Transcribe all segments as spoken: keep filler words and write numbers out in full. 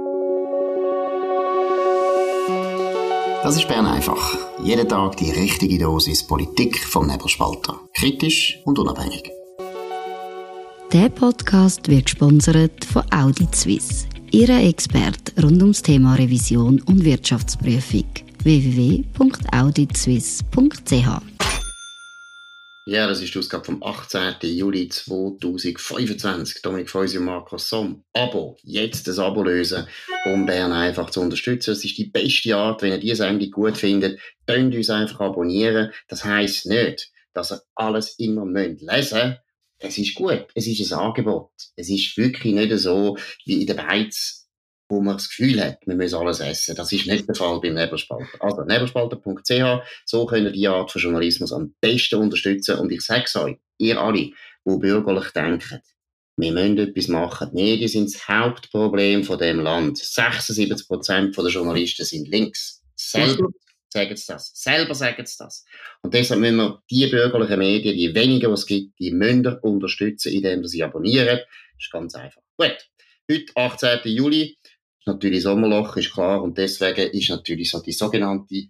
Das ist Bern einfach. Jeden Tag die richtige Dosis Politik vom Nebelspalter. Kritisch und unabhängig. Der Podcast wird gesponsert von Audit Suisse, Ihrer Experte rund ums Thema Revision und Wirtschaftsprüfung. w w w punkt audit suisse punkt c h. Ja, das ist die Ausgabe vom achtzehnten Juli zweitausendfünfundzwanzig. Dominik Feusi und Markus Somm. Abo. Jetzt das Abo lösen, um Bern einfach zu unterstützen. Das ist die beste Art, wenn ihr diese Sendung gut findet. Könnt uns einfach abonnieren. Das heisst nicht, dass ihr alles immer lesen müsst. Es ist gut. Es ist ein Angebot. Es ist wirklich nicht so wie in der Beiz, wo man das Gefühl hat, wir müssen alles essen. Das ist nicht der Fall beim Nebelspalter. Also nebelspalter punkt c h, so könnt ihr diese Art von Journalismus am besten unterstützen. Und ich sage es euch, ihr alle, die bürgerlich denken, wir müssen etwas machen. Die Medien sind das Hauptproblem von diesem Land. sechsundsiebzig Prozent der Journalisten sind links. Selber sagen sie das. Selber sagen sie das. Und deshalb müssen wir die bürgerlichen Medien, die weniger es gibt, die müssen wir unterstützen, indem sie abonnieren. Das ist ganz einfach. Gut. Heute, achtzehnten Juli. Natürlich Sommerloch, ist klar, und deswegen ist natürlich so die sogenannte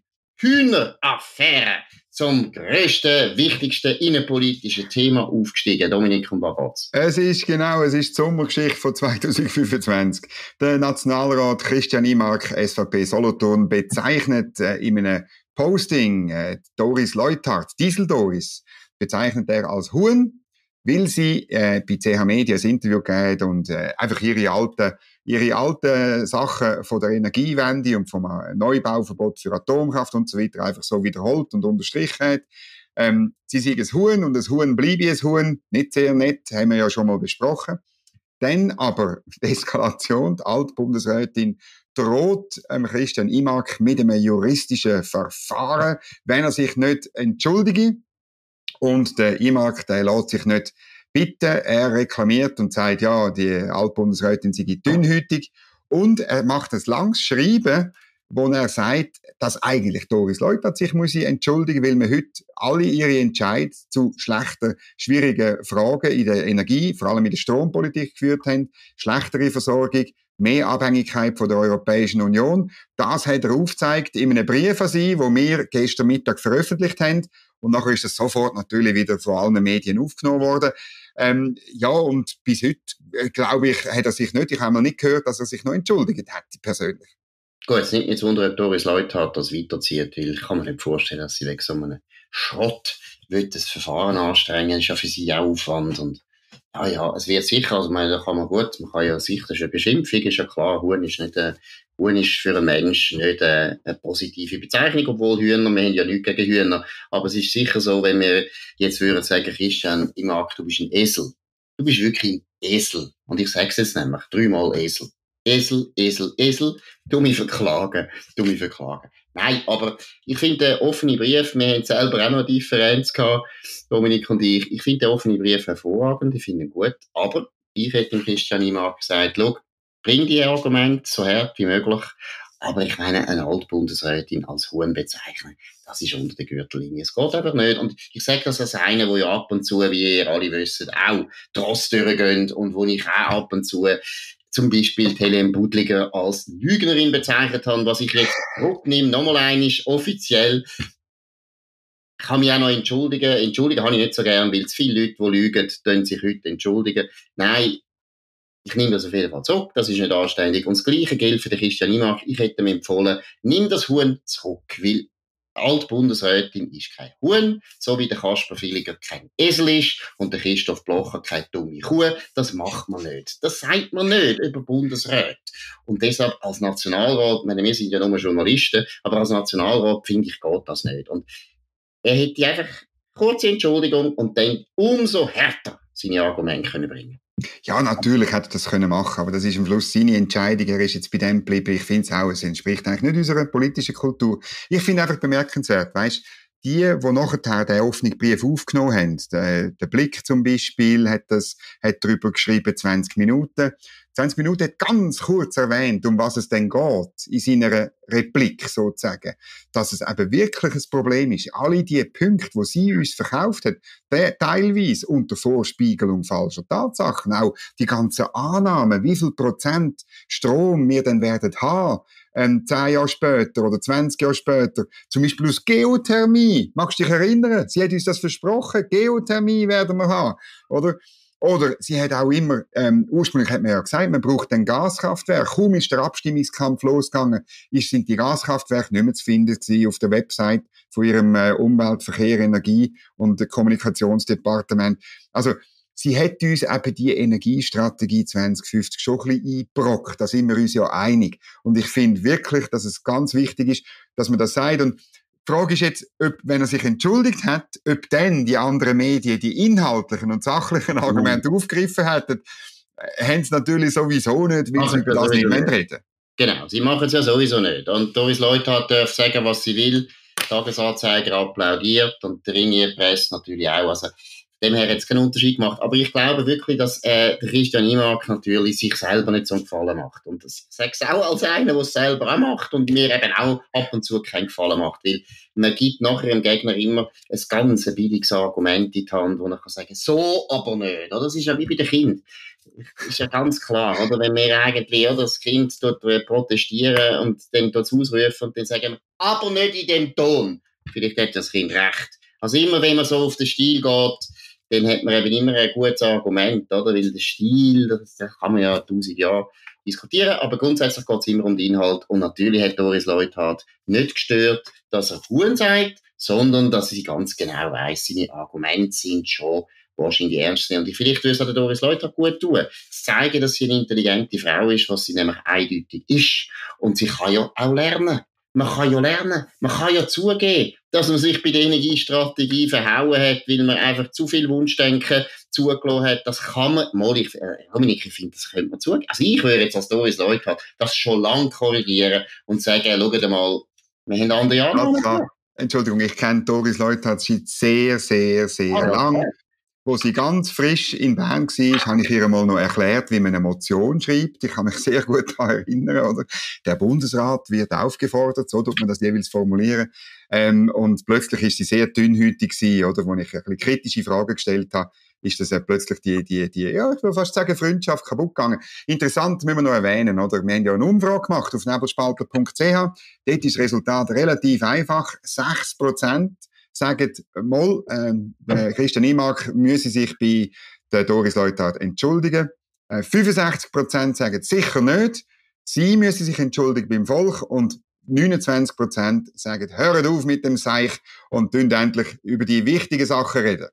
Hühneraffäre zum grössten, wichtigsten innenpolitischen Thema aufgestiegen. Dominik, und was geht's? Es ist genau, es ist die Sommergeschichte von zweitausendfünfundzwanzig. Der Nationalrat Christian Imark, S V P Solothurn, bezeichnet äh, in einem Posting äh, Doris Leuthard, Diesel Doris, bezeichnet er als Huhn, weil sie äh, bei C H Media ein Interview gegeben und äh, einfach ihre alten, ihre alten Sachen von der Energiewende und vom Neubauverbot für Atomkraft und so weiter einfach so wiederholt und unterstrichen hat. Ähm, sie sind ein Huhn und ein Huhn bleibe ein Huhn. Nicht sehr nett, haben wir ja schon mal besprochen. Dann aber die Eskalation, die Altbundesrätin droht ähm, Christian Imark mit einem juristischen Verfahren, wenn er sich nicht entschuldige. Und der Imark, der lässt sich nicht bitten. Er reklamiert und sagt, ja, die Altbundesrätin sei dünnhütig. Und er macht ein langes Schreiben, wo er sagt, dass eigentlich Doris Leuthard sich muss entschuldigen, weil wir heute alle ihre Entscheidungen zu schlechten, schwierigen Fragen in der Energie, vor allem in der Strompolitik geführt haben. Schlechtere Versorgung, mehr Abhängigkeit von der Europäischen Union. Das hat er aufgezeigt in einem Brief an sie, den wir gestern Mittag veröffentlicht haben. Und nachher ist es sofort natürlich wieder von allen Medien aufgenommen worden. Ähm, ja, und bis heute, äh, glaube ich, hat er sich nicht, ich habe mal nicht gehört, dass er sich noch entschuldigt hat, persönlich. Gut, jetzt nimmt mich jetzt Wunder, ob Doris Leuthard das weiterzieht, weil ich kann mir nicht vorstellen, dass sie wegen so einem Schrott will das Verfahren anstrengen. Das ist ja für sie auch Aufwand. Und ja, ja, es wird sicher, also, meine, da kann man gut, man kann ja sicher, das ist eine Beschimpfung, ist ja klar, Huhn ist nicht, äh, Huhn ist für einen Menschen nicht äh, eine positive Bezeichnung, obwohl Hühner, wir haben ja nichts gegen Hühner, aber es ist sicher so, wenn wir jetzt würden sagen, Christian Imark, du bist ein Esel. Du bist wirklich ein Esel. Und ich sage es jetzt nämlich, dreimal Esel. Esel, Esel, Esel, du mich verklagen, du mich verklagen. Nein, aber ich finde den offenen Brief, wir haben selber auch noch eine Differenz gehabt, Dominik und ich, ich finde den offenen Brief hervorragend, ich finde ihn gut, aber ich hätte dem Christian Imark gesagt, schau, bring die Argumente so hart wie möglich, aber ich meine, eine Altbundesrätin als Huhn bezeichnen, das ist unter der Gürtellinie. Es geht einfach nicht. Und ich sage das als einer, der ja ab und zu, wie ihr alle wisst, auch Trost durchgeht und wo ich auch ab und zu zum Beispiel Helene Budliger als Lügnerin bezeichnet habe, was ich jetzt zurücknehme, nochmal einmal offiziell. Ich kann mich auch noch entschuldigen. Entschuldigen habe ich nicht so gern, weil zu viele Leute, die lügen, können sich heute entschuldigen. Nein, ich nehme das auf jeden Fall zurück, das ist nicht anständig. Und das Gleiche gilt für den Christian Imark. Ich hätte mir empfohlen, nimm das Huhn zurück, weil die Altbundesrätin ist kein Huhn, so wie der Kasper Villiger kein Esel ist und der Christoph Blocher keine dumme Kuh. Das macht man nicht. Das sagt man nicht über Bundesräte. Und deshalb als Nationalrat, ich meine, wir sind ja nur Journalisten, aber als Nationalrat, finde ich, geht das nicht. Und er hätte einfach kurze Entschuldigung und dann umso härter seine Argumente können bringen. Ja, natürlich hätte er das können machen, aber das ist am Schluss seine Entscheidung. Er ist jetzt bei dem geblieben. Ich finde es auch, es entspricht eigentlich nicht unserer politischen Kultur. Ich finde einfach bemerkenswert, weisst, die, die nachher den offenen Brief aufgenommen haben, der, der Blick zum Beispiel hat das, hat darüber geschrieben, zwanzig Minuten. zwanzig Minuten hat ganz kurz erwähnt, um was es denn geht, in seiner Replik sozusagen, dass es eben wirklich ein Problem ist. Alle die Punkte, die sie uns verkauft hat, teilweise unter Vorspiegelung falscher Tatsachen, auch die ganzen Annahmen, wie viel Prozent Strom wir dann werden haben, ähm, zehn Jahre später oder zwanzig Jahre später, zum Beispiel aus Geothermie. Magst du dich erinnern? Sie hat uns das versprochen, Geothermie werden wir haben, oder? Oder sie hat auch immer, ähm, ursprünglich hat man ja gesagt, man braucht ein Gaskraftwerk. Kaum ist der Abstimmungskampf losgegangen, ist, sind die Gaskraftwerke nicht mehr zu finden gewesen auf der Website von ihrem äh, Umwelt-, Verkehr-, Energie- und Kommunikationsdepartement. Also, sie hat uns eben die Energiestrategie zwanzig fünfzig schon ein bisschen eingebrockt. Da sind wir uns ja einig. Und ich finde wirklich, dass es ganz wichtig ist, dass man das sagt. Und die Frage ist jetzt, ob, wenn er sich entschuldigt hat, ob dann die anderen Medien die inhaltlichen und sachlichen Argumente mhm. aufgegriffen hätten, haben sie natürlich sowieso nicht, weil sie über das nicht mehr reden. Genau, sie machen es ja sowieso nicht. Und Doris Leuthard darf sagen, was sie will. Der Tagesanzeiger applaudiert und der Ringier Presse natürlich auch. Also, dem her hat es keinen Unterschied gemacht. Aber ich glaube wirklich, dass äh, der Christian Imark natürlich sich selber nicht so einen Gefallen macht. Und das sage ich auch als einer, der es selber auch macht und mir eben auch ab und zu keinen Gefallen macht. Weil man gibt nachher dem Gegner immer ein ganz billiges Argument in die Hand, wo man kann sagen, so aber nicht. Oder? Das ist ja wie bei den Kindern. Das ist ja ganz klar, oder? Wenn wir eigentlich, oder, das Kind tut protestieren und dann tut es ausrufen und dann sagen wir, aber nicht in dem Ton. Vielleicht hat das Kind recht. Also immer, wenn man so auf den Stil geht, dann hat man eben immer ein gutes Argument, oder? Weil der Stil, das, das kann man ja tausend Jahre diskutieren, aber grundsätzlich geht es immer um den Inhalt. Und natürlich hat Doris Leuthard nicht gestört, dass er Huhn sagt, sondern dass sie ganz genau weiss, seine Argumente sind schon wahrscheinlich ernst sind. Und vielleicht würde es der Doris Leuthard gut tun. Sie zeigen, dass sie eine intelligente Frau ist, was sie nämlich eindeutig ist. Und sie kann ja auch lernen. Man kann ja lernen, man kann ja zugeben, dass man sich bei der Energiestrategie verhauen hat, weil man einfach zu viel Wunschdenken zugelassen hat. Das kann man, mal, ich, äh, Dominik, ich finde, das könnte man zugeben. Also ich würde jetzt als Doris Leuthard das schon lange korrigieren und sagen, schaut mal, wir haben andere Annahmen. Entschuldigung, ich kenne Doris Leuthard seit sehr, sehr, sehr ah, lang. Ja. Wo sie ganz frisch in Bern war, habe ich ihr mal noch erklärt, wie man eine Motion schreibt. Ich kann mich sehr gut daran erinnern, oder? Der Bundesrat wird aufgefordert, so tut man das jeweils formulieren. Ähm, und plötzlich ist sie sehr dünnhütig gewesen, oder? Wo ich ein bisschen kritische Fragen gestellt habe, ist das ja plötzlich die, die, die, ja, ich will fast sagen, Freundschaft kaputt gegangen. Interessant, müssen wir noch erwähnen, oder? Wir haben ja eine Umfrage gemacht auf nebelspalter punkt c h. Dort ist das Resultat relativ einfach. sechs Prozent sagen mal, äh, Christian Imark müsse sich bei der Doris Leuthard entschuldigen. Äh, fünfundsechzig Prozent sagen sicher nicht. Sie müsse sich entschuldigen beim Volk und neunundzwanzig Prozent sagen, hört auf mit dem Seich und tun endlich über die wichtigen Sachen reden.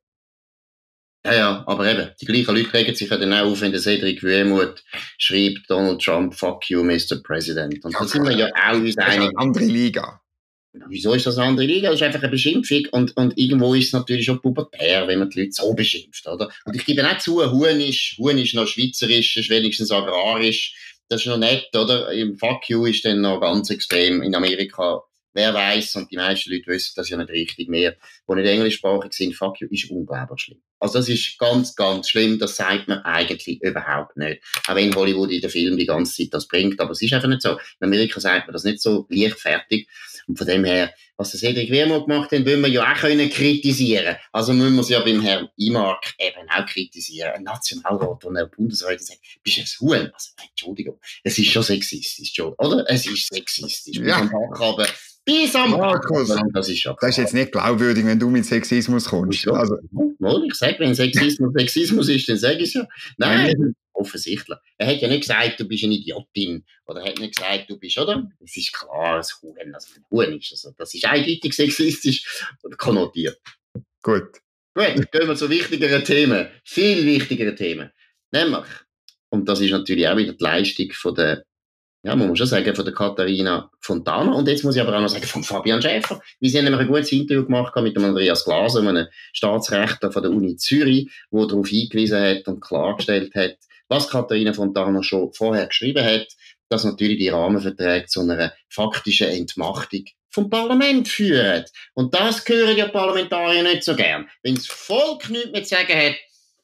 Ja, ja, aber eben, die gleichen Leute regen sich ja dann auch auf, wenn der Cedric Wermuth schreibt, Donald Trump, fuck you, Mister President. Und ja, da sind wir ja auch uns einig. Eine andere Liga. Wieso ist das eine andere Liga? Das ist einfach eine Beschimpfung und, und irgendwo ist es natürlich schon pubertär, wenn man die Leute so beschimpft, oder? Und ich gebe auch zu, Huhn ist, Huhn ist noch schweizerisch, ist wenigstens agrarisch, das ist noch nett, oder? Im Fuck you ist dann noch ganz extrem in Amerika. Wer weiß, und die meisten Leute wissen das ja nicht richtig mehr, die nicht englischsprachig sind, Fuck you ist unglaublich schlimm. Also das ist ganz, ganz schlimm, das sagt man eigentlich überhaupt nicht. Auch wenn Hollywood in den Filmen die ganze Zeit das bringt, aber es ist einfach nicht so. In Amerika sagt man das nicht so leichtfertig. Und von dem her, was der Cedric Wermuth gemacht hat, wollen wir ja auch können kritisieren. Also müssen wir es ja beim Herrn Imark eben auch kritisieren. Ein Nationalrat und ein Bundesrat sagt, bist du ein Huhn? Also, Entschuldigung, es ist schon sexistisch, schon, oder? Es ist sexistisch. Ja. Bis am Bach aber, bis am Bach das ist schon Das ist jetzt nicht glaubwürdig, wenn du mit Sexismus kommst. Ja, also. Ich sage, wenn Sexismus Sexismus ist, dann sage ich es ja. Nein. Nein. Offensichtlich. Er hat ja nicht gesagt, du bist eine Idiotin. Oder er hat nicht gesagt, du bist, oder? Es ist klar, ein Huhn, also ein Huhn ist. Also, das ist eindeutig sexistisch konnotiert. Gut. Gut, gehen wir zu wichtigeren Themen. Viel wichtigeren Themen. Nämlich, und das ist natürlich auch wieder die Leistung von der, ja, man muss schon sagen, von der Katharina Fontana. Und jetzt muss ich aber auch noch sagen, von Fabian Schäfer. Wir haben nämlich ein gutes Interview gemacht mit dem Andreas Glaser, einem Staatsrechtler von der Uni Zürich, der darauf hingewiesen hat und klargestellt hat, was Katharina Fontana schon vorher geschrieben hat, dass natürlich die Rahmenverträge zu einer faktischen Entmachtung vom Parlament führen. Und das hören ja Parlamentarier nicht so gern. Wenn das Volk nichts mehr zu sagen hat,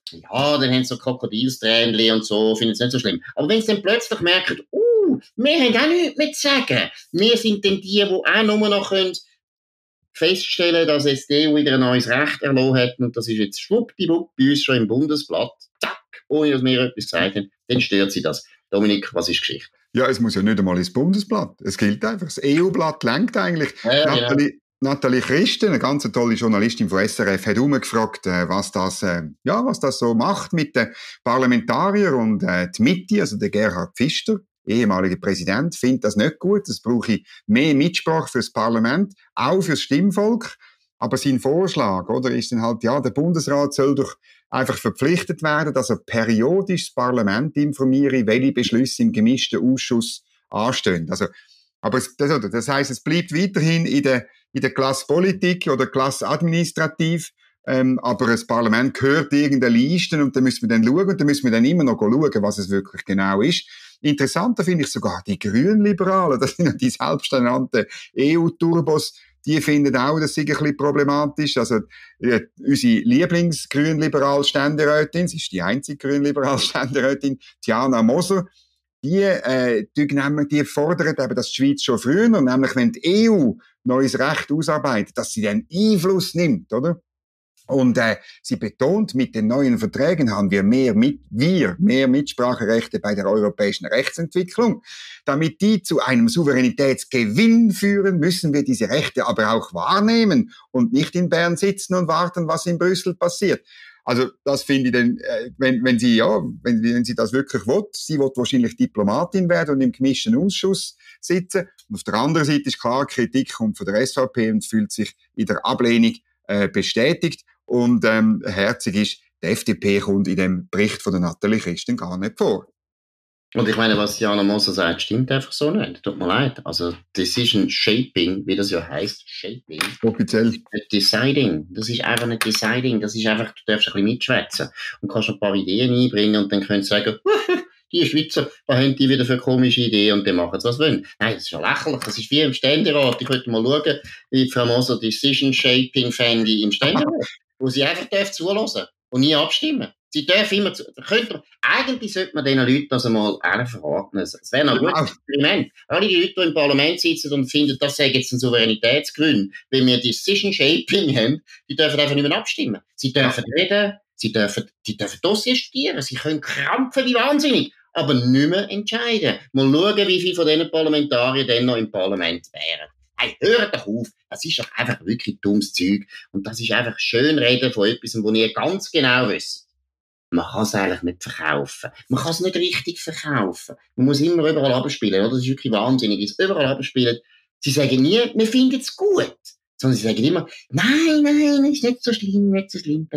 ja, dann haben sie so Krokodilstränchen und so, finden es nicht so schlimm. Aber wenn sie dann plötzlich merken, uh, wir haben auch nichts mehr zu sagen, wir sind dann die, die auch nur noch können feststellen, dass jetzt die E U wieder ein neues Recht erlassen hat und das ist jetzt schwuppdiwupp bei uns schon im Bundesblatt, zack, ohne dass wir etwas gesagt haben, dann stört sie das. Dominik, was ist Geschichte? Ja, es muss ja nicht einmal ins Bundesblatt. Es gilt einfach. Das E U-Blatt lenkt eigentlich. Ja, Nathalie, genau. Nathalie Christen, eine ganz tolle Journalistin von S R F, hat umgefragt, äh, was das, äh, ja, was das so macht mit den Parlamentariern und äh, die Mitte, also der Gerhard Pfister, ehemaliger Präsident, findet das nicht gut. Es brauche mehr Mitsprache fürs Parlament, auch fürs Stimmvolk. Aber sein Vorschlag, oder, ist dann halt, ja, der Bundesrat soll doch einfach verpflichtet werden, dass er periodisch das Parlament informiere, welche Beschlüsse im gemischten Ausschuss anstehen. Also, aber es, das, das heisst, es bleibt weiterhin in der, in der Klasse Politik oder Klasse Administrativ, ähm, aber das Parlament gehört irgendeine Liste und da müssen wir dann schauen und da müssen wir dann immer noch schauen, was es wirklich genau ist. Interessanter finde ich sogar die Grünliberalen, das sind ja die selbsternannten E U-Turbos, die finden auch, das sei ein bisschen problematisch. Also, äh, unsere Lieblingsgrünliberal-Ständerätin, sie ist die einzige Grünliberal-Ständerätin, Diana Moser, die, äh, die, die fordern eben, dass die Schweiz schon früher, nämlich wenn die E U neues Recht ausarbeitet, dass sie dann Einfluss nimmt, oder? Und äh, sie betont, mit den neuen Verträgen haben wir mehr mit wir mehr Mitspracherechte bei der europäischen Rechtsentwicklung. Damit die zu einem Souveränitätsgewinn führen, müssen wir diese Rechte aber auch wahrnehmen und nicht in Bern sitzen und warten, was in Brüssel passiert. Also das finde ich dann, äh, wenn, wenn sie ja, wenn, wenn sie das wirklich will, sie will wahrscheinlich Diplomatin werden und im gemischten Ausschuss sitzen. Und auf der anderen Seite ist klar, Kritik kommt von der S V P und fühlt sich in der Ablehnung äh, bestätigt. Und ähm, herzig ist, die F D P kommt in dem Bericht von der Nathalie Christen gar nicht vor. Und ich meine, was Diana Moser sagt, stimmt einfach so nicht. Tut mir leid. Also Decision Shaping, wie das ja heisst, Shaping. Offiziell. Nicht Deciding. Das ist einfach nicht Deciding. Das ist einfach, du darfst ein bisschen mitschwätzen und kannst ein paar Ideen einbringen und dann könntest du sagen, die Schweizer, was haben die wieder für komische Ideen und dann machen sie, was wollen. Nein, das ist ja lächerlich. Das ist wie im Ständerat. Ich könnte mal schauen, wie Frau Moser Decision Shaping fände im Ständerat, wo sie einfach darf zulassen und nie abstimmen. Sie dürfen immer, zu, könnte, eigentlich sollte man diesen Leuten das einmal verraten. Es wäre ein gutes Experiment. Alle die Leute, die im Parlament sitzen und finden, das sei jetzt ein Souveränitätsgrün, wenn wir Decision Shaping haben, die dürfen einfach nicht mehr abstimmen. Sie dürfen reden, sie dürfen, die dürfen Dossier studieren, sie können krampfen wie wahnsinnig, aber nicht mehr entscheiden. Mal schauen, wie viele von diesen Parlamentariern dann noch im Parlament wären. Hey, hört doch auf. Das ist doch einfach wirklich dummes Zeug. Und das ist einfach schön reden von etwas, wo ihr ganz genau wisst. Man kann es eigentlich nicht verkaufen. Man kann es nicht richtig verkaufen. Man muss immer überall abspielen, oder? Das ist wirklich wahnsinnig. Es überall abspielen. Sie sagen nie, wir finden es gut. Sondern sie sagen immer, nein, nein, ist nicht so schlimm, nicht so schlimm.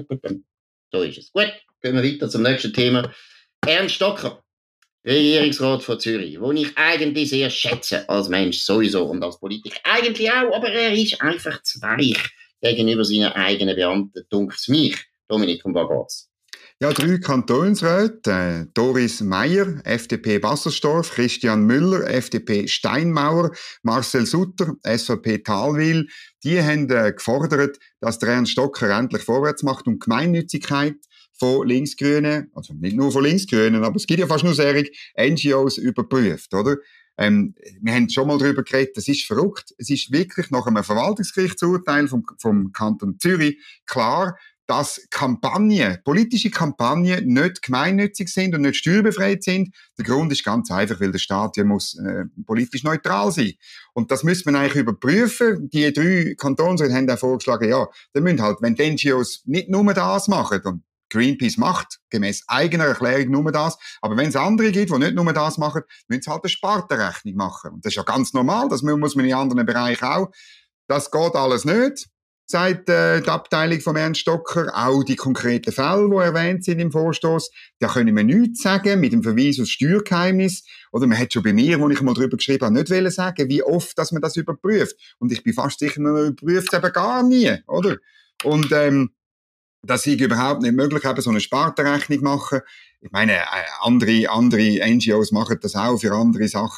So ist es. Gut, gehen wir weiter zum nächsten Thema. Ernst Stocker, Regierungsrat von Zürich, den ich eigentlich sehr schätze als Mensch sowieso und als Politiker eigentlich auch, aber er ist einfach zu weich gegenüber seinen eigenen Beamten, dunkelt's mich. Dominik, um was geht's? Ja, drei Kantonsräte, äh, Doris Meier, F D P Bassersdorf, Christian Müller, F D P Steinmauer, Marcel Sutter, S V P Thalwil, die haben äh, gefordert, dass der Ernst Stocker endlich vorwärts macht und die Gemeinnützigkeit von Linksgrünen, also nicht nur von Linksgrünen, aber es gibt ja fast nur serig, N G Os überprüft, oder? Ähm, wir haben schon mal darüber geredet, das ist verrückt. Es ist wirklich nach einem Verwaltungsgerichtsurteil vom, vom Kanton Zürich klar, dass Kampagnen, politische Kampagnen nicht gemeinnützig sind und nicht steuerbefreit sind. Der Grund ist ganz einfach, weil der Staat ja muss äh, politisch neutral sein. Und das müsste man eigentlich überprüfen. Die drei Kantonsräte haben auch vorgeschlagen, ja, dann müssen halt, wenn die N G Os nicht nur das machen, und Greenpeace macht gemäß eigener Erklärung nur das, aber wenn es andere gibt, die nicht nur das machen, müssen sie halt eine Spartenrechnung machen. Und das ist ja ganz normal, das muss man in anderen Bereichen auch. Das geht alles nicht, sagt äh, die Abteilung von Ernst Stocker. Auch die konkreten Fälle, die erwähnt sind im Vorstoß, da können wir nichts sagen, mit dem Verweis aufs Steuergeheimnis. Oder man hat schon bei mir, wo ich mal drüber geschrieben habe, nicht wollen sagen, wie oft dass man das überprüft. Und ich bin fast sicher, man überprüft es eben gar nie, oder? Und ähm, das ist überhaupt nicht möglich, eben so eine Spartenrechnung machen. Ich meine, äh, andere, andere N G Os machen das auch für andere Sachen.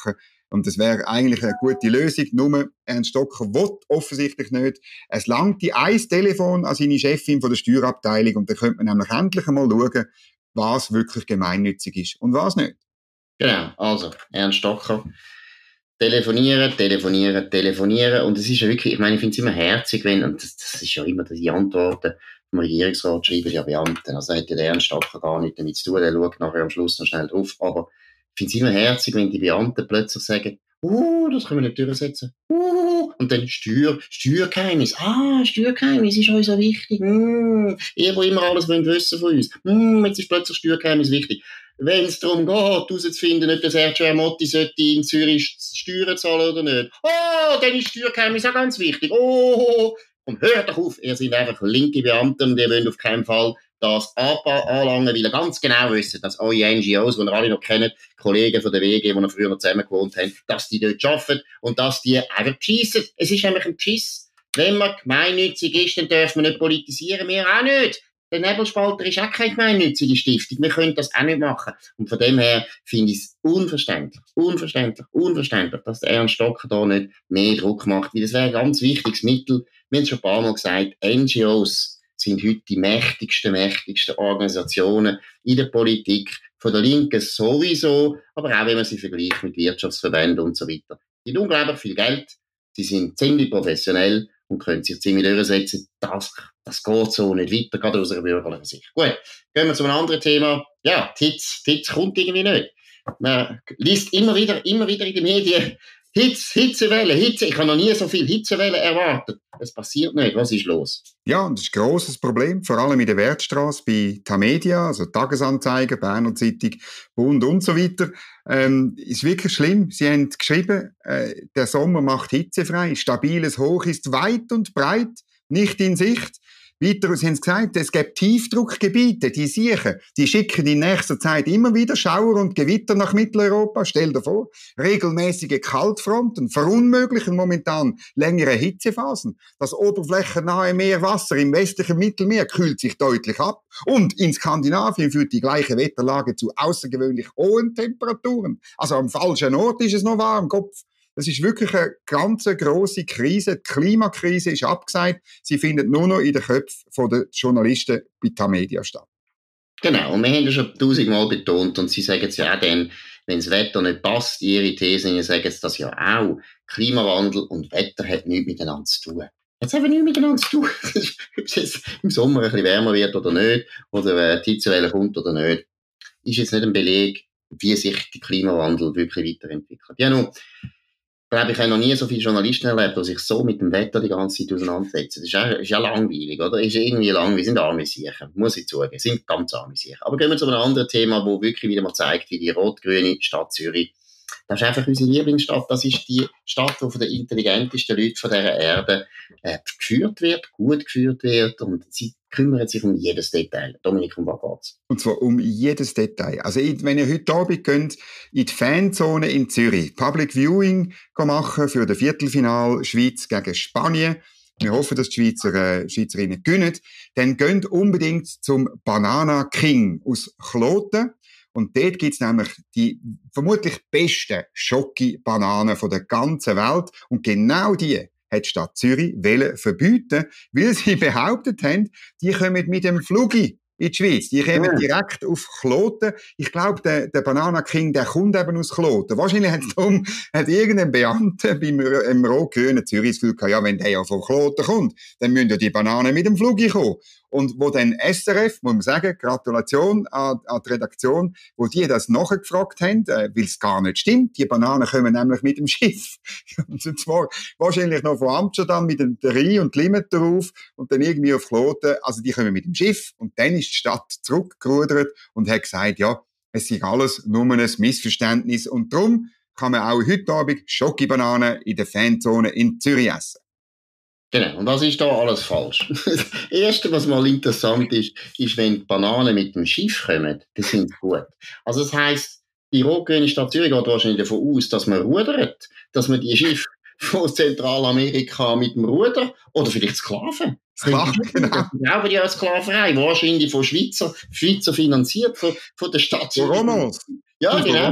Und das wäre eigentlich eine gute Lösung. Nur Ernst Stocker will offensichtlich nicht. Es langt die ein Telefon an seine Chefin von der Steuerabteilung und dann könnte man nämlich endlich einmal schauen, was wirklich gemeinnützig ist und was nicht. Genau, also Ernst Stocker. Telefonieren, telefonieren, telefonieren. Und es ist ja wirklich, ich meine, ich finde es immer herzig, wenn, und das, das ist ja immer die Antworten vom Regierungsrat, schreiben ja Beamten. Also hat ja der Ernst Stocker gar nichts damit zu tun, der schaut nachher am Schluss noch schnell drauf. Aber ich finde es immer herzig, wenn die Beamten plötzlich sagen, uh, das können wir nicht durchsetzen. Uh, und dann Steuer, Steuergeheimnis. Ah, Steuergeheimnis ist uns so wichtig. Mm, ihr, wo immer alles wollt wissen von uns. Mm, jetzt ist plötzlich Steuergeheimnis wichtig. Wenn es darum geht, herauszufinden, ob der Sergio Ermotti in Zürich Steuern zahlen oder nicht. Oh, dann ist Steuergeheimnis auch ganz wichtig. Oh, und hört doch auf, ihr seid einfach linke Beamte und ihr wollt auf keinen Fall das anlangen, weil ihr ganz genau wisst, dass eure N G Os, die ihr alle noch kennt, Kollegen von der W G, die ihr früher noch zusammen gewohnt haben, dass die dort arbeiten und dass die einfach beschissen. Es ist nämlich ein Beschiss. Wenn man gemeinnützig ist, dann dürfen wir nicht politisieren, wir auch nicht. Der Nebelspalter ist auch keine gemeinnützige Stiftung. Wir können das auch nicht machen. Und von dem her finde ich es unverständlich, unverständlich, unverständlich, dass der Ernst Stocker da nicht mehr Druck macht. Weil das wäre ein ganz wichtiges Mittel. Wir haben es schon ein paar Mal gesagt, N G Os sind heute die mächtigsten, mächtigsten Organisationen in der Politik. Von der Linken sowieso, aber auch wenn man sie vergleicht mit Wirtschaftsverbänden und so weiter. Die haben unglaublich viel Geld. Sie sind ziemlich professionell und können sich ziemlich durchsetzen. Das, das geht so nicht weiter, gerade aus einer bürgerlichen Sicht. Gut, gehen wir zu einem anderen Thema. Ja, die Hitze, die Hitze kommt irgendwie nicht. Man liest immer wieder, immer wieder in den Medien, Hitze, Hitzewelle, Hitze. Ich habe noch nie so viel Hitzewelle erwartet. Es passiert nicht. Was ist los? Ja, und das ist ein grosses Problem, vor allem in der Wertstrasse bei Tamedia, also Tagesanzeiger, Berner Zeitung, Bund und so weiter. Ähm, ist wirklich schlimm. Sie haben geschrieben, äh, der Sommer macht hitzefrei, stabiles Hoch ist weit und breit, nicht in Sicht. Weiter haben sie gesagt, es gibt Tiefdruckgebiete, die siechen, die schicken in nächster Zeit immer wieder Schauer und Gewitter nach Mitteleuropa. Stell dir vor, regelmäßige Kaltfronten verunmöglichen momentan längere Hitzephasen. Das oberflächennahe Meerwasser im westlichen Mittelmeer kühlt sich deutlich ab. Und in Skandinavien führt die gleiche Wetterlage zu außergewöhnlich hohen Temperaturen. Also am falschen Ort ist es noch warm im Kopf. Das ist wirklich eine ganz grosse Krise. Die Klimakrise ist abgesagt. Sie findet nur noch in den Köpfen der Journalisten bei Tamedia statt. Genau, und wir haben das schon tausendmal betont und Sie sagen es ja auch dann, wenn das Wetter nicht passt, Ihre Thesen sagen es das ja auch. Klimawandel und Wetter hat nichts miteinander zu tun. Jetzt haben wir nichts miteinander zu tun. Ob es jetzt im Sommer ein bisschen wärmer wird oder nicht, oder die Hitzewelle kommt oder nicht, ist jetzt nicht ein Beleg, wie sich der Klimawandel wirklich weiterentwickelt. Ja, nun, ich glaube, ich habe noch nie so viele Journalisten erlebt, die sich so mit dem Wetter die ganze Zeit auseinandersetzen. Das ist ja, ist ja langweilig, oder? Ist irgendwie langweilig. Sind arme Siechen, muss ich zugeben. Sind ganz arme Siechen. Aber gehen wir zu einem anderen Thema, wo wirklich wieder mal zeigt, wie die rot-grüne Stadt Zürich, das ist einfach unsere Lieblingsstadt. Das ist die Stadt, die von den intelligentesten Leuten von dieser Erde äh, geführt wird, gut geführt wird. Und sie kümmern sich um jedes Detail. Dominik, um was geht's? Und zwar um jedes Detail. Also wenn ihr heute Abend könnt, in die Fanzone in Zürich Public Viewing machen für das Viertelfinal Schweiz gegen Spanien. Wir hoffen, dass die Schweizer, äh, Schweizerinnen gewinnen. Dann geht unbedingt zum Banana King aus Kloten. Und dort gibt's nämlich die vermutlich besten Schoki-Bananen von der ganzen Welt. Und genau die hat die Stadt Zürich wollen verbieten, weil sie behauptet haben, die kommen mit dem Flugi in die Schweiz. Die kommen ja direkt auf Kloten. Ich glaube, der, der Banana King, der kommt eben aus Kloten. Wahrscheinlich hat, darum, hat irgendein Beamter beim rot-grünen Zürich das Gefühl gehabt, ja, wenn der ja von Kloten kommt, dann müssen ja die Bananen mit dem Flugi kommen. Und wo dann S R F, muss man sagen, Gratulation an, an die Redaktion, wo die das nachgefragt haben, äh, weil es gar nicht stimmt. Die Bananen kommen nämlich mit dem Schiff. Und zwar wahrscheinlich noch von Amsterdam mit dem Rhein und Limit drauf und dann irgendwie auf Kloten. Also die kommen mit dem Schiff. Und dann ist die Stadt zurückgerudert und hat gesagt, ja, es ist alles nur ein Missverständnis. Und darum kann man auch heute Abend Schoki-Bananen in der Fanzone in Zürich essen. Genau. Und was ist da alles falsch? Das Erste, was mal interessant ist, ist, wenn die Bananen mit dem Schiff kommen, dann sind sie gut. Also das heisst, die rot-grüne Stadt Zürich geht wahrscheinlich davon aus, dass man rudert, dass man die Schiffe von Zentralamerika mit dem Ruder oder vielleicht Sklaven. Sklaven, genau. Ich glaube, die haben Sklaverei, wahrscheinlich von Schweizer, Schweizer finanziert, von, von der Stadt Zürich. Romans. Ja, genau.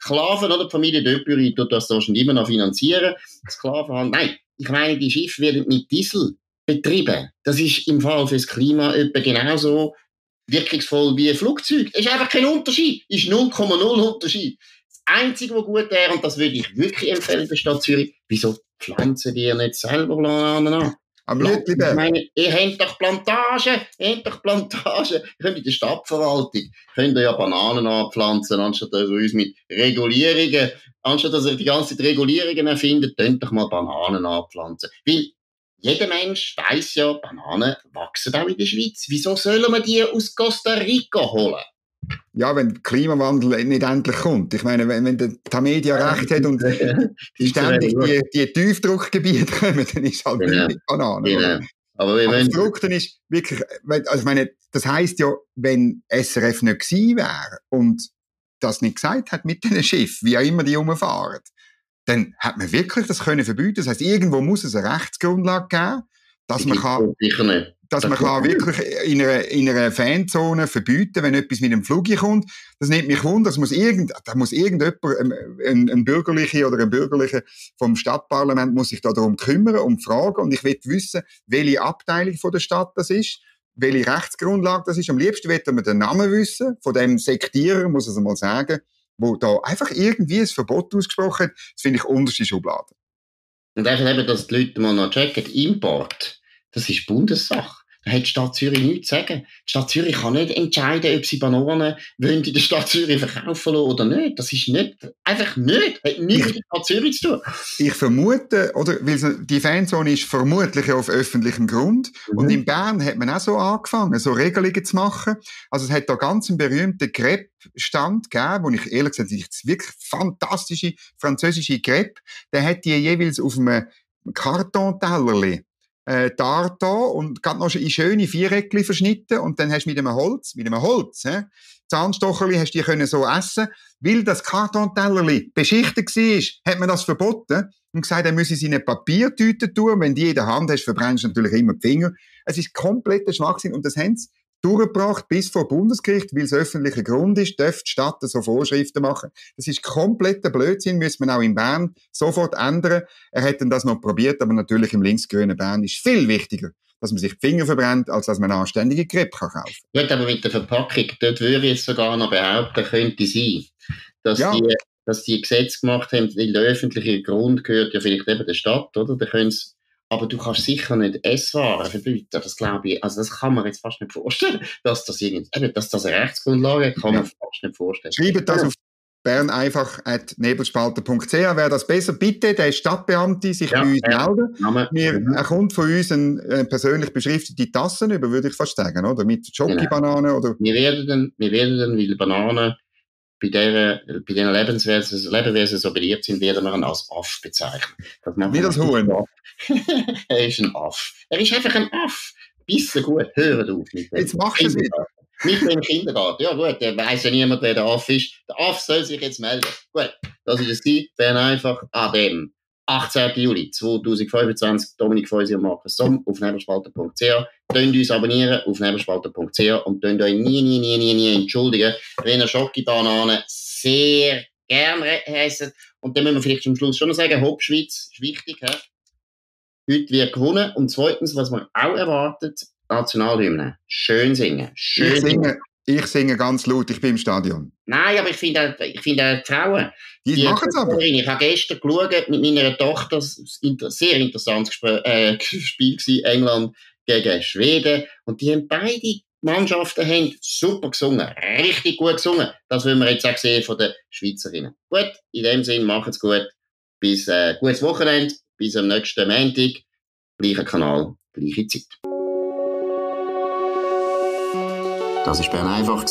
Sklaven oder die Familie Döpüri tut das wahrscheinlich immer noch finanzieren. Sklavenhandel, nein, ich meine, die Schiffe werden mit Diesel betrieben. Das ist im Fall fürs Klima etwa genauso wirkungsvoll wie ein Flugzeug. Es ist einfach kein Unterschied. Es ist null Komma null Unterschied. Das Einzige, was gut wäre, und das würde ich wirklich empfehlen der Stadt Zürich, wieso pflanzen die nicht selber Bananen an? Aber Leute, ich meine, ihr habt doch Plantagen, ihr habt doch Plantagen. Ihr könnt in der Stadtverwaltung, könnt ihr ja Bananen anpflanzen, anstatt dass ihr uns mit Regulierungen, anstatt dass ihr die ganze Zeit Regulierungen erfindet, könnt doch mal Bananen anpflanzen. Weil jeder Mensch weiss ja, Bananen wachsen auch in der Schweiz. Wieso sollen wir die aus Costa Rica holen? Ja, wenn der Klimawandel nicht endlich kommt. Ich meine, wenn, wenn der Tamedia recht hat und ständig die, die Tiefdruckgebiete kommen, dann ist es halt genau. nicht Bananen. Genau. Aber, wir Aber wollen... das Verrückte ist wirklich, also ich meine, das heisst ja, wenn S R F nicht gewesen wäre und das nicht gesagt hat mit diesen Schiffen, wie auch immer die rumfahren, dann hat man wirklich das können verbieten. Das heisst, irgendwo muss es eine Rechtsgrundlage geben, dass man kann, sicher nicht. dass das man kann wirklich in einer, in einer Fanzone verbieten, wenn etwas mit dem Flug kommt. Das nimmt mich wunder, das muss irgend, da muss irgendjemand, ein, ein Bürgerlicher oder ein Bürgerlicher vom Stadtparlament muss sich da darum kümmern, um Fragen. Und ich will wissen, welche Abteilung von der Stadt das ist, welche Rechtsgrundlage das ist. Am liebsten möchte man den Namen wissen, von dem Sektierer, muss ich es mal sagen, wo da einfach irgendwie ein Verbot ausgesprochen hat. Das finde ich unterste Schublade. Und einfach eben, dass die Leute mal noch checken, Import, das ist Bundessache. Da hat die Stadt Zürich nichts zu sagen. Die Stadt Zürich kann nicht entscheiden, ob sie Bananen wollen in der Stadt Zürich verkaufen lassen oder nicht. Das ist nicht, einfach nicht. Hat nichts mit der Stadt Zürich zu tun. Ich vermute, oder, weil die Fanzone ist vermutlich auf öffentlichem Grund. Mhm. Und in Bern hat man auch so angefangen, so Regelungen zu machen. Also es hat da ganz einen berühmten Crepe-Stand gegeben, wo ich ehrlich gesagt, das wirklich fantastische französische Crepe, der hat die jeweils auf einem Kartontellerli Äh, Tartar und gerade noch in schöne Viereckli verschnitten und dann hast du mit einem Holz, mit einem Holz, hä, Zahnstocherli hast du die können so essen, weil das Kartontellerli beschichtet war, hat man das verboten und gesagt, er müsse es in eine Papiertüte tun, wenn die in der Hand hast, verbrennst du natürlich immer die Finger. Es ist kompletter Schwachsinn und das haben sie durchgebracht bis vor Bundesgericht, weil es öffentlicher Grund ist, darf die Stadt so Vorschriften machen. Das ist kompletter Blödsinn, müssen wir auch in Bern sofort ändern. Er hat dann das noch probiert, aber natürlich im linksgrünen Bern ist viel wichtiger, dass man sich die Finger verbrennt, als dass man eine anständige Crepe kaufen kann. Gut, aber mit der Verpackung, dort würde ich jetzt sogar noch behaupten, könnte sein, dass, ja. die, dass die Gesetze gemacht haben, weil der öffentliche Grund gehört ja vielleicht eben der Stadt, oder? Da können sie Aber du kannst sicher nicht Esswaren verbieten. Das glaube ich, also das kann man jetzt fast nicht vorstellen, dass das irgendwie, eben, dass das eine Rechtsgrundlage kann man ja. fast nicht vorstellen. Schreibt das ja. auf bern einfach at nebelspalter punkt c h. Wäre das besser? Bitte, der Stadtbeamte sich ja, bei uns ja. melden. Wir, mhm. Er kommt von uns eine, eine persönlich beschriftete Tassen über, würde ich fast sagen, oder? Mit Schoki-Bananen genau. oder? Wir werden dann, wir werden dann, weil Bananen bei dieser, bei diesen Lebenswesen, Lebewesen so beliebt sind, werden wir ihn als Aff bezeichnen. Das Wie das Huhn? Er ist ein Aff. Er ist einfach ein Aff. Bisschen gut, hören auf mit dem. Jetzt machst du es wieder. Mit dem Kindergarten. Ja gut, der weiss ja niemand, wer der Aff ist. Der Aff soll sich jetzt melden. Gut, das ist es die. Bern einfach an dem achtzehnten Juli zweitausendfünfundzwanzig. Dominik Feusi und Markus Somm auf nebelspalter punkt c h. Tönt uns abonnieren auf nebelspalter punkt c h und tönt euch nie, nie, nie, nie, nie entschuldigen, wenn ihr Schokibananen sehr gerne heisst. Und dann müssen wir vielleicht zum Schluss schon noch sagen, Hopp Schweiz ist wichtig. He? Heute wird gewonnen. Und zweitens, was man auch erwartet, Nationalhymne. Schön singen. Schön ich, singe, ich singe ganz laut, ich bin im Stadion. Nein, aber ich finde ich finde die Frauen. Die, die machen es aber. Ich habe gestern geschaut mit meiner Tochter, das war ein sehr interessantes Gespr- äh, Spiel gewesen, England gegen Schweden. Und die haben beide Mannschaften haben super gesungen, richtig gut gesungen. Das wollen wir jetzt auch sehen von den Schweizerinnen. Gut, in dem Sinne, macht's gut. Bis äh, gutes Wochenende, bis am nächsten Montag. Gleicher Kanal, gleiche Zeit. Das war Bern einfach.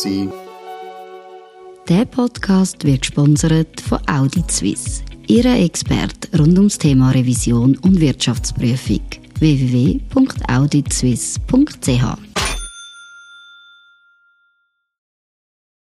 Der Podcast wird gesponsert von Audit Suisse, Ihrer Experte rund ums Thema Revision und Wirtschaftsprüfung. w w w punkt audit suisse punkt c h